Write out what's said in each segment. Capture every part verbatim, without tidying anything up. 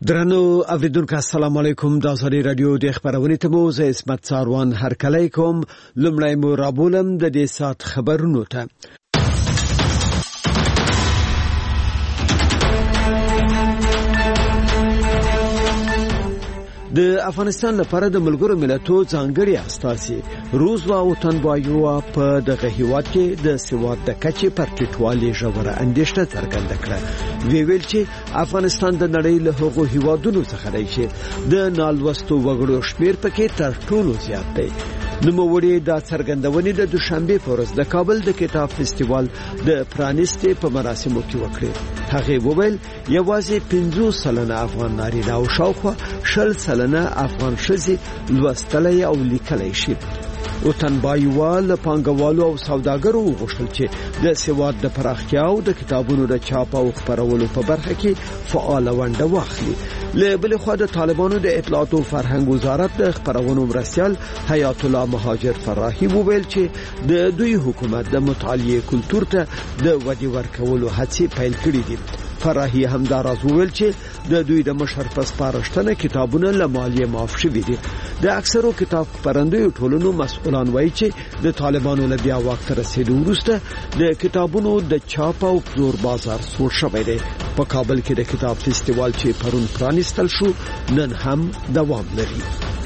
درنو اوریدونکو السلام علیکم. د ازادي رادیو د خبرونې ته مو زه اسمت ساروان هرکلی کوم. لمړی مو رابولم د دې سات خبرونو ته. د افغانستان لپاره د ملګرو ملتونو ځانګړي استازي روزوا او تنبایو په دغه هیواد کې د سواد د کچې پر ټیټوالي ژوره اندېښنه څرګنده کړه. وی ویل چې افغانستان د نړۍ له هغو هیوادونو څخه دی چې د نالوستو وګړو شمیر پکې تر ټولو زیات دی. نوموړي دا څرګندونې د دوشنبه په ورځ د کابل د کتاب فستیوال د پرانیستي په مراسمو کې وکړې. هغه وویل یوازې پنځوس سلنه افغان نارینه او شاوخوا شل سلنه افغان ښځې لوستلی او لیکلی شي. او تنبایوال پانګوالو او سوداګرو وغوښتل چې د سواد د پراختیا او د کتابونو د چاپ او خپرولو په برخه کې فعال ونډه واخلي. له بل خوا د طالبانو د اطلاعات او فرهنګ وزارت د خبرونو مرستیال حیات الله مهاجر فراحي وویل چې د دوی حکومت د مطالعه کلتور ته د ودې ورکولو هڅې پیل کړې دي. فراحي همداراز وویل چې د دوی د مشر په سپارښتنه کتابونه له مالیې معاف شوي دي. د اکثرو کتاب خپرندوی ټولنو مسؤلان وایي چې د طالبانو له بیا واک ته رسیدو وروسته د کتابونو د چاپ او پلور بازار سوړ شوی دی. په کابل کې د کتاب فستیوال چې پرون پرانیستل شو نن هم دوام لري.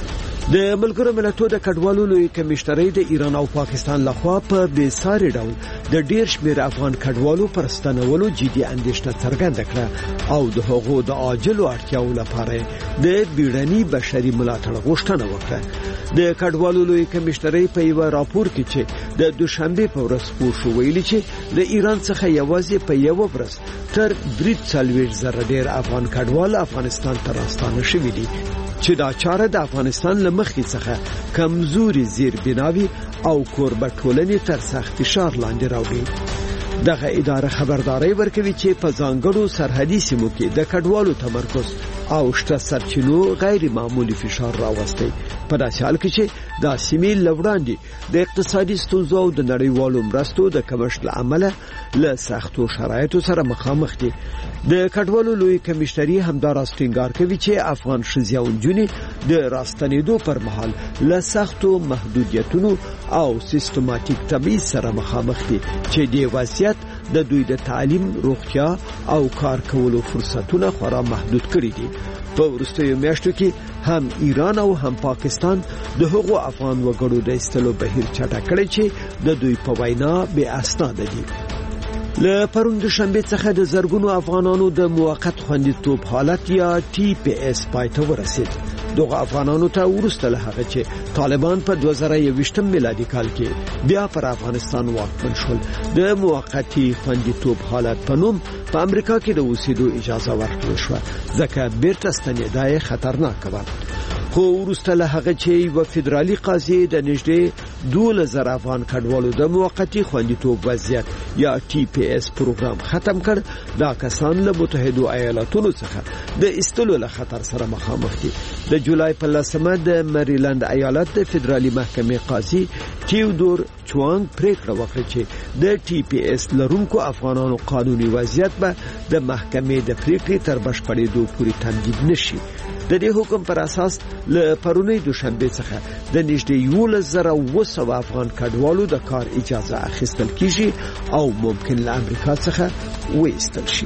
د ملګرو ملتونو د کډوالو لوی کمشنري د ایران او پاکستان لخوا په بې ساري ډول د ډیر شمیر افغان کډوالو پر ستنولو جدي اندېښنه څرګنده کړه او د هغو د عاجلو اړتیاو لپاره د بیړني بشري ملاتړ غوښتنه وکړه. د کډوالو لوی کمشنري په یو راپور کې چې د دوشنبه په ورځ خپور شو ویلي چې د ایران څخه یوازې په یو ورځ تر درې څلوېښت زره ډیر افغان کډوال افغانستان ته راستانه شوي دي چې دا چاره د افغانستان له مخې څخه کمزوري زیربناوي او کوربټولنې تر سخت فشار لاندې راوړي. دغه اداره خبرداري ورکوي چې په ځانګړو سرحدي سیمو کې د کډوالو تمرکز او شته سرچینو غیر معمولی فشار راوستي. په داسې حال کې چې دا سیمې لوړاندې د اقتصادي ستونزو او د نړیوالو مرستو د کمښت له امله له سختو شرایطو سره مخامخ دي. د کډوالو لوی کمشنري همداراز ټینګار کوي چې افغان ښځې او نجونې د راستنېدو پر مهال له سختو محدودیتونو او سیستماتیک تبعیض سره مخامخ دي چې د وضعیت د دوی د تعلیم، روغتیا او کار کولو فرصتونه خورا محدود کړي دي. په وروستیو میاشتو کې هم ایران او هم پاکستان د هغو افغان وګړو د ایستلو بهیر چټک کړی چې د دوی په وینا بې اسناده دي. له پرون دوشنبه څخه د زرګونو افغانانو د موقت خوندیتوب حالت یا ټي پی اس پای ته ورسید. دغه افغانانو ته ورسته له هغه چې طالبان په دوه زره یوویشتم میلادي کال کې بیا پر افغانستان واکمن شول د موقتی خوندیتوب حالت په نوم په امریکا کې د اوسېدو اجازه ورکړل شوه ځکه بیرته ستنېدل خطرناک و. خو وروسته له هغه چې یو فدرالي قاضي د نږدې دوه زره افغان کډوالو د موقتی خوندیتوب وضعیت یا ټي پی اس پروګرام ختم کړ، دا کسان له متحده ایالاتونو څخه د ایستلو له خطر سره مخامخ دي. د جولای په لسمه د مریلند ایالت د فدرالي محکمې قاضي تیودور چوانګ پریکړه وکړه چې د ټي پی اس لرونکو افغانانو قانوني وضعیت به د محکمې د پریکړې تر بشپړېدو پورې تمدید نشي. د دې حکم پر اساس له پرونی دوشنبه څخه د نږدې یولس زره اوه سوه افغان کډوالو د کار اجازه اخیستل کیږي او ممکن له امریکا څخه وایستل شي.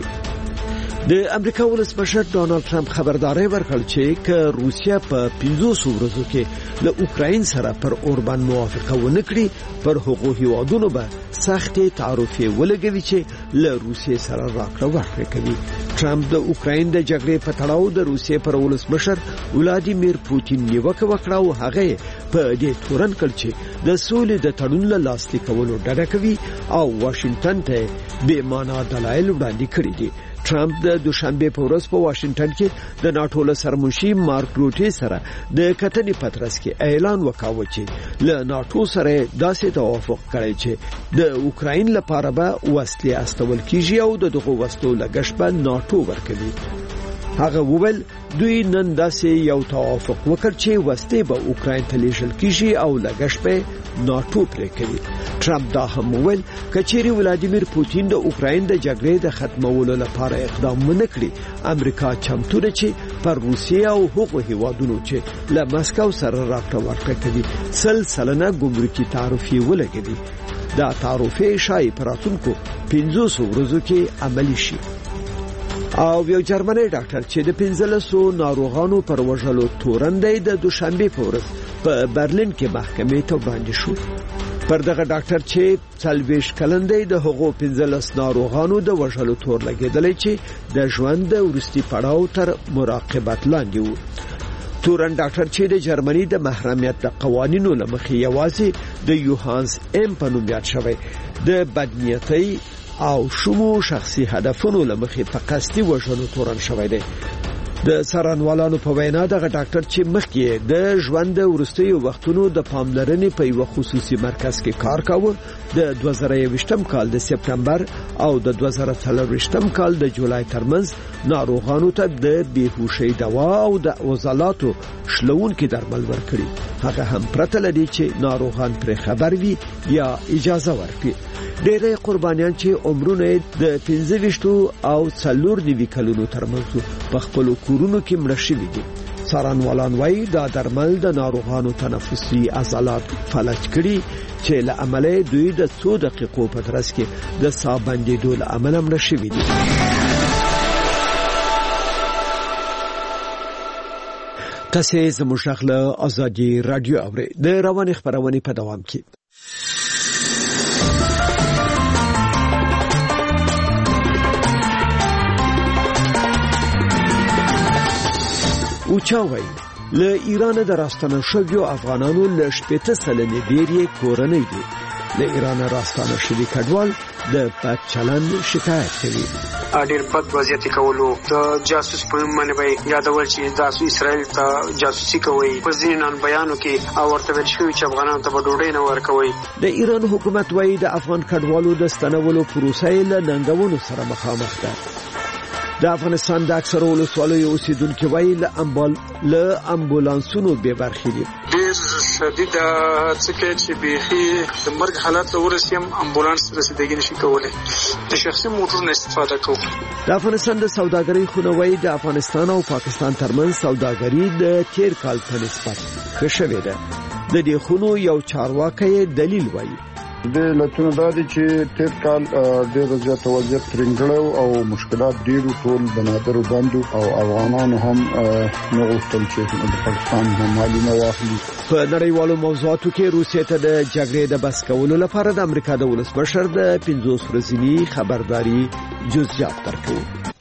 د امریکا ولسمشر ډانلډ ټرمپ خبرداري ورکړ چې که روسیا په پنځوس ورځو کې له اوکراین سره پر اوربان موافقه ونه کړي پر هغو هیوادونو به سختې تعرفې ولګوي چې له روسیې سره راکړه ورکړه کوي. ټرمپ د اوکراین د جګړې په تړاو د روسیې پر ولسمشر ولادیمیر پوتین نیوکه وکړه او هغه په دې تورن کړ چې د سولې د تړون له لاسلیک کولو ډډه کوي او واشنگټن ته بې معنا دلایل وړاندې کړي دي. ټرمپ د دوشنبه په ورځ په واشنگټن کې د ناتو له سرمنشي مارک روټي سره د کتنې پترس کې اعلان وکاوه چې له ناتو سره داسې توافق کړی چې د اوکراین لپاره به وسلې استول کیږي او دغه وسلو لګښت به ناتو ورکوي. هغه وویل دوی نن داسې یو توافق وکړ چې وسلې به اوکراین ته لیږل کیږي او لګښت به ناتو پرې کوي. ټرمپ دا هم وویل کچېری ولادیمیر پوتین د اوکراین د جګړې د ختمولو لپاره اقدام ونه کړي امریکا چمتو ده چې پر روسیه او هغو هیوادونو چې له مسکو سره راکړه ورکړه کوي سل سلنه ګمرکي تعرفې ولګوي. دا تعرفې شای پراتونکو پنځوس ورځو کې عملی شي. او یو جرمني ډاکټر چې د پنځلسو ناروغانو پر وژلو تورندې د دوشنبه په ورځ په برلین کې محکمې ته وړاندې شو. پر دغه ډاکټر چې څلويش کلندې د هغو پنځلس ناروغانو د وژلو تور لګیدلې چې د ژوند د ورستي پړاو تر مراقبت لاندې وو. تورن ډاکټر چې د جرمني د محرمیت د قوانینو لمخې یوازې د یوهانس ام په نوم یاد شوی د بدنیتۍ او شمو شخصي هدفونو لمخې په قصدي وژنو تورن شوی دی. د سرانوالانو په وینا دغه ډاکټر چې مخکې د ژوند ورستیو وختونو د پاملرنې په یو خصوصي مرکز کې کار کاوه د دوه زره یوویشتم کال د سپتمبر او د دوه زره څلورویشتم کال د جولای ترمنځ ناروغانو ته د بیهوشۍ دوا او د عضلاتو شلونکي درمل ورکړي. هغه هم پرته لدی چې ناروغان پر خبر وي یا اجازه ورکړي. ډېرې قربانيان چې عمرونه د پنځه ویشتو او څلور نیوي کلونو ترمنځ په خپل کورونو کې مړ شوي دي. څارنوالان وايي دا درمل د ناروغانو تنفسي عضلات فلج کړي چې له عمله دوی د څو دقیقو په ترڅ کې د ساه بندېدو له امله مړ شوي دي. تاسو زموږ غږ آزادي رادیو اورئ. د رواني خبرونه په دوام کې اوچاوي له ایران د راستنه شویو افغانانو له شپږ سلنې ډېری کورنۍ دي. له ایران راستنه شوی کډوال د پات چلن شکایت کوي. ډېر بد وضعیت کولو د جاسوس په معنی به یادول چې تاسو اسرائیل ته جاسوسي کوي په ځینان بیانو کې او ورته ویل شوی چې افغانانو ته ډوډۍ نه ورکوي. د ایران حکومت وايي د افغان کډوالو د ستنولو پروسه له ننګونو سره مخامخ ده. د افغانستان د اکثرو ولسوالیو اوسیدونکو وایي له امبول له امبولانسونو به برخې دي. ډېر شدید څه چې به د مرګ حالت ته ورسیم امبولانس رسیدګي نشي کولای. د شخصي موټر نه استفاده کوو. د افغانستان د سوداګرۍ خونوي د افغانستان او پاکستان ترمنځ سوداګري د تیر کال په نسبت ښه شوې ده. د دې خونو یو چارواکي دلیل وایي د لټونو د دې چې تیر کال ډېر زیات وضعیت ترنګړو او مشکلات ډېر ټول بنادر باندې او افغانانو هم نو غوښتل چې د پاکستان هم مالي نه واخلي. په نړیوالو موضوعاتو کې روسیې ته د جګړې د بس کولو لپاره د امریکا د ولسمشر د پنځوس ورځنی خبرداري جزئیات ورکړي.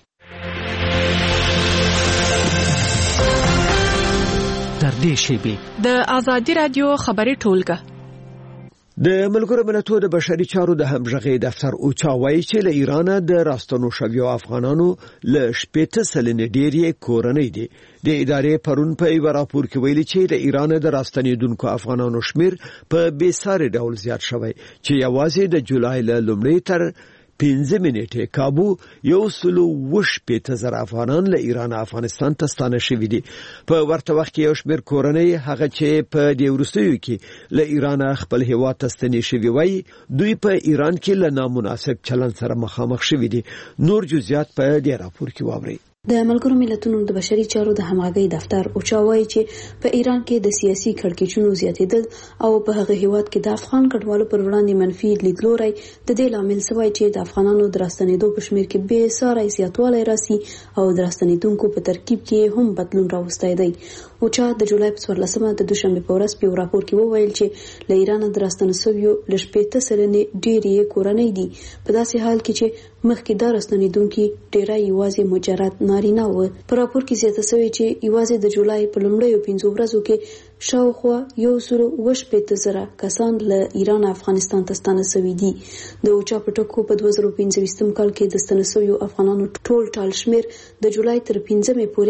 تر دې شی د آزادي رادیو خبري ټولګه د ملګرو ملتونو د بشري چارو د همغږي دفتر اوچا وایي چې له ایران د راستنو شویو افغانانو له شپږ سلنې ډېری کورنۍ دي. د ادارې پرون په یو راپور کې ویلي چې د ایران د راستنیدونکو افغانانو شمیر په بې ساري ډول زیات شوی چې یوازې د جولای له لومړۍ تر پنځه منټه کابو یو سلو وش پېته زر افغانان له ایران افغانستان ته ستانه شوي دي. په ورته وخت کې یو شمېر کورنۍ هغه چې په دې وروستیو کې له ایران خپل هیواد ته ستنې شوي وای دوی په ایران کې له نامناسب چلن سره مخامخ شوي دي. نور جزئیات په دې راپور کې واورئ. د ملګرو ملتونو د بشري چارو د همغږي دفتر اوچا وایي چې په ایران کې د سیاسي کړکېچونو زیاتېدل او په هغه هیواد کې د افغان کډوالو پر وړاندې منفي لیدلوري د دې لامل شوی چې د افغانانو د راستنېدو په شمیر کې به ساري زیاتوالی راسي او د راستنېدونکو په ترکیب کې هم بدلون راوستای دی. اوچا د جولای په څوارلسمه د دوشنبه په ورځ په راپور کې وویل چې له ایران د راستنې شویو ل شپږ سلنې ډېری کورنۍ دي. په داسې حال کې چې مخکې د راستنېدونکو ډېری یوازې مجرد نارینه و. په راپور کې زیاته شوی چې یوازې د جولای په لومړیو پنځو ورځو کې شاوخوا یو سلو وش پېته زره کسان له ایران افغانستان ته ستانه شوي دي. د اوچا په ټکو په دوه زره پنځه ویشتم کال کې د ستانه شویو افغانانو ټول ټال شمیر د جولای تر پنځمې پورې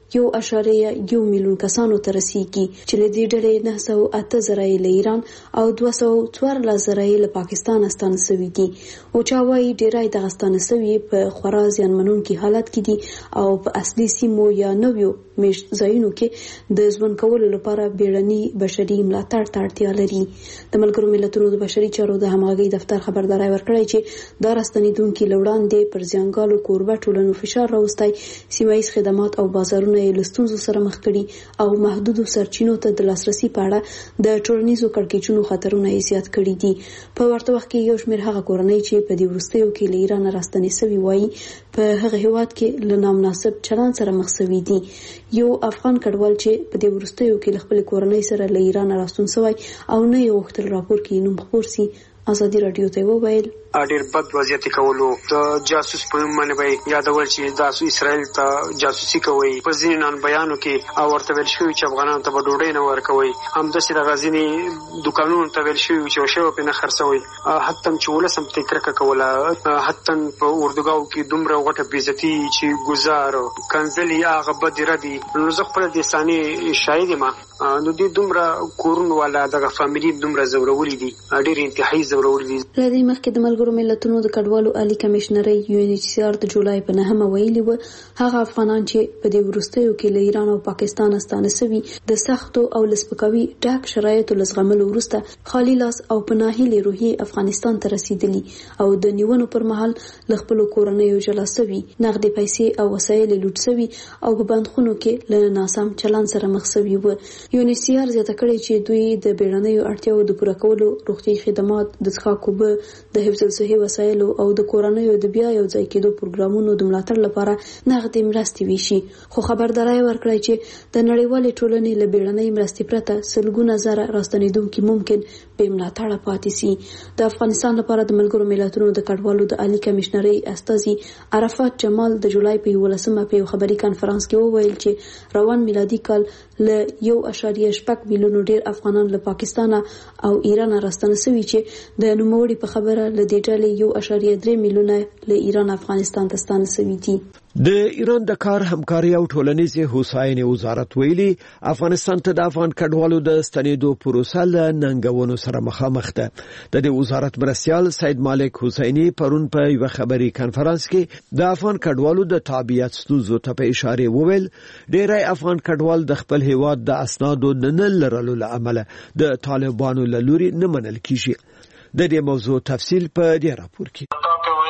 یو اشاریه یو میلیون کسانو ته رسیږي چې له دې ډلې نه سوه اته زره له ایران او دوه سوه څوارلس زره له پاکستان ستانه شوي دي. اوچا وايي ډیری دغه ستانه شوي په خورا زیانمنونکي حالت کې دي او په اصلي سیمو یا نویو میشت ځایونو کې د ژوند کولو لپاره بیړني بشري ملاتړ ته اړتیا لري. د ملګرو ملتونو د بشري چارو د همغږي دفتر خبرداري ورکړی چې دا راستنیدونکي لوړاندې پر ځانګالو کوربه ټولنو فشار راوستی، سیمایي خدمات او بازارونه یې له ستونزو سره مخ کړي او محدودو سرچینو ته د لاسرسي په اړه د ټولنیزو کړکېچونو خطرونه یې زیات کړي دي. په ورته وخت کې یو شمېر هغه کورنۍ چې په دې وروستیو کې له ایران راستنې شوي وایي په هغه هېواد کې له نامناسب چلند سره مخ شوي دي. یو افغان کډوال چې په دې وروستیو کې له خپل کورنۍ سره له ایران راستون شوی او نه یو وختل راپور کې نوم خپور سي ازادي رادیو ته وویل ډېر بد وضعیت کولو د جاسوس په معنی به یادول چې تاسو اسرائیل ته جاسوسي کوي په ځینې نن بیانو کې او ورته ویل شوی چې افغانانو ته به ډوډۍ نه ورکوي، هم د سره غزنی دکانونو ته ویل شوی چې شو په نه خرڅوي، حتی چې ولسم تکرکه کوله، حتی په اردوګاو کې دومره غټه بیزتی چې گزار کنزلی هغه بد ردی نو زه خپل د ثاني شاهد ما نو دې دومره کورن والا دغه فاميلي دومره زورولې دي، ډېر انتهایی زورولې دي. لدی مخکې د ملګرو ملتونو د کډوالو عالی کمشنري یو ان ایچ سی آر د جولای په نهمه ویلي و هغه افغانان چې په دې وروستیو کې له ایران او پاکستان ستانه شوي د سختو او لسپکوي ډاک شرایطو لزغملو وروسته خالي لاس او په ناهیلې روحي افغانستان ته رسیدلی او د نیونو پر مهال له خپل کورنیو جلا شوي، نغدي پیسې او وسایل لوټ شوي او په بندخونو کې له ناسم چلند سره مخ شوي و. یو ان ایچ سی آر زیاته کړې چې دوی د بیړنیو اړتیاو د پوره کولو روغتي خدمات، د څښاک اوبه، د حفظ الصحې وسایل او د کورنیو د بیا یو ځای کېدو پروګرامونو د ملاتړ لپاره نغدي مرستې ویشي، خو خبرداري ورکړی چې د نړیوالې ټولنې له بیړنۍ مرستې پرته سلګونه زره راستنیدونکي ممکن بې ملاتړه پاتې سي. د افغانستان لپاره د ملګرو ملتونو د کډوالو د عالی کمشنري استازي عرفات جمال د جولای په یولسمه په یو خبري کانفرنس کې وویل چې روان میلادي کال له یو اشاریه شپږ میلیونو ډیر افغانان له پاکستان او ایران راستنه شوي چې د نوموړي په خبره له دې ډلې یو اشاریه درې میلیونه له ایران افغانستان ته ستانه شوي دي. د ایران د کار همکاري او ټولنیزې هوساینې وزارت ویلي افغانستان ته د افغان کډوالو د ستنېدو پروسه له ننګونو سره مخامخ ده. د دې وزارت مرستیال سید مالک حسینی پرون په یو خبري کانفرنس کې د افغان کډوالو د تابعیت ستونزو ته په اشاره وویل ډېری افغان کډوال د خپل هیواد د اسنادو نه لرلو له امله د طالبانو له لوري نه منل کیږي. د دې موضوع تفصیل په دې راپور کې.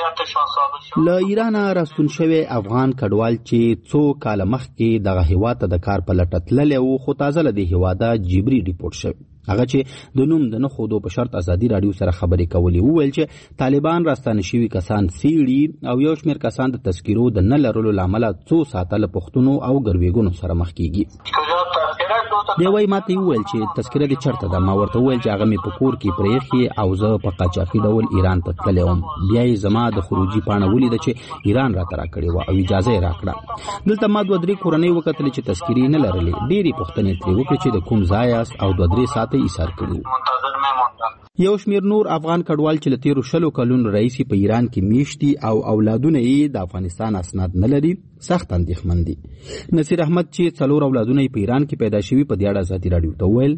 له ایران راستون شوی افغان کډوال چې څو کال مخکې دغه هیواد ته د کار په لټه تللی و خو تازه له دې هیواده جبري ریپورټ شوی، هغه چې د نوم د نه خودو په شرط ازادي رادیو سره خبرې کولې وویل چې طالبان راستانه شوي کسان سیړي او یو شمېر کسان د تذکیرو د نه لرلو له امله څو ساعته له پوښتنو او ګروېږنو سره مخ کېږي. دی وایي ماته یې وویل چې تذکره دې چېرته ده؟ ما ورته وویل چې هغه مې په کور کې پرېښې او زه په قاچاقي ډول ایران ته تللی وم. بیا یې زما د خروجي پاڼه ولیده چې ایران راته راکړې وه او اجازه یې راکړه. دلته ما دوه درې کورنۍ وکتلې چې تذکرې یې نه لرلې. ډېرې پوښتنې ترې وکړې چې د کوم ځای یاست او دوه درې ساعته یې ایثار کړي. یو شمیر نور افغان کډوال چې له تیرو شلو کلونو راهیسې په ایران کې میشتي او اولادونه یې د افغانستان اسناد نه لري سخت اندېښمن دي. نصیر احمد چې څلور اولادونه یې په ایران کې پیدا شوي په دې اړه ازادي راډیو ته وویل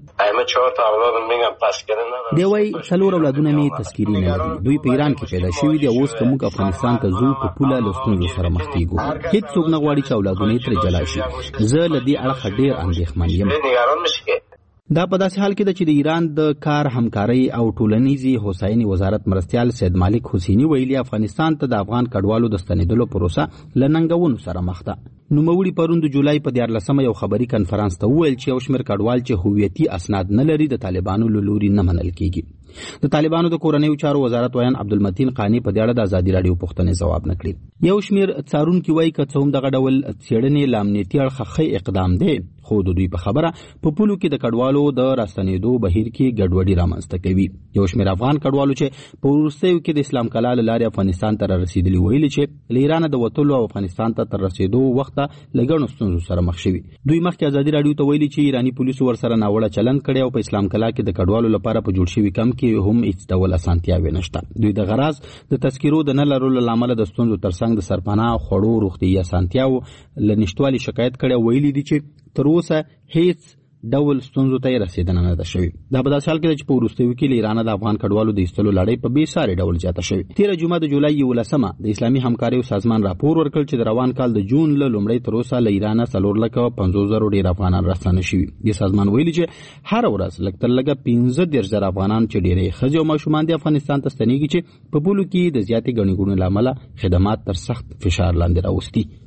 دی وایي څلور اولادونه مې تذکیرې نه لري، دوی په ایران کې پیدا شوي دي او اوس که موږ افغانستان ته ځو په پوله له ستونزو سره مخ کېږو. هېڅوک نه غواړي چې اولادونه یې ترې جلا شي. زه له دې اړخه ډېر اندېښمن یم. دا په داسې حال کې ده چې د ایران د کار همکاري او ټولنیزې هوساینې وزارت مرستیال سید مالک حسینی ویلي افغانستان ته د افغان کډوالو د ستنېدلو پروسه له ننګونو سره مخ ده. نوموړي پرون د جولای په دیارلسمه یو خبري کنفرانس ته وویل چې یو شمېر کډوال چې هویتي اسناد نه لري د طالبانو له لوري نه منل کېږي. د طالبانو د کورنیو چارو وزارت ویان عبدالمتین قانی په دې اړه د ازادي راډیو پوښتنې ځواب نه کړي. یو شمېر څارونکي وایي که څه هم دغه ډول څېړنې له امنیتي اړخه ښه اقدام دی خو د دوی په خبره په پولو کې د کډوالو د راستنېدو بهیر کې ګډوډي رامنځته کوي. یو شمېر افغان کډوالو چې په وروستیو کې د اسلام کلا له لارې افغانستان ته رسیدلي ویلي چې له ایران د وتلو او افغانستان ته تر رسیدو وخته له ګڼو ستونزو سره مخ شوي. دوی مخکې ازادي راډیو ته ویلي چې ایراني پولیسو ورسره ناوړه چلند کړی او په اسلام کلا کې د کډوالو لپاره په جوړ شوي کمپ کې هم هیڅ ډول اسانتیاوې نشته. دوی د غراض د تذکیرو د نه لرلو له امله د ستونزو ترڅنګ د سرپناه خوړو روغتیايي اسانتیاوو له نشتوالي شکایت کړی. ویلي دي چې تر اوسه هیڅ ډول ستونزو ته رسیدنه نه ده شوې. دا په داسې حال کې چې په وروستیو کې له ایران د افغان کډوالو د ایستلو لړۍ په بې ساري ډول زیاته شوې. تیره جمعه د جولای یولسمه د اسلامي همکاریو سازمان راپور ورکړ چې د روان کال د جون له لومړۍ تر اوسه له ایران څلور لکه پنځوس زره ډېر افغانان راستانه شوي. دې سازمان ویلي چې هر ورځ لږ تر لږه پنځه دېرش زره افغانان چې ډېری ښځې او ماشومان د افغانستان ته ستنېږي چې په پولو کې د زیاتې ګڼې ګوڼې له امله خدمات تر سخت فشار لاندې راوستي.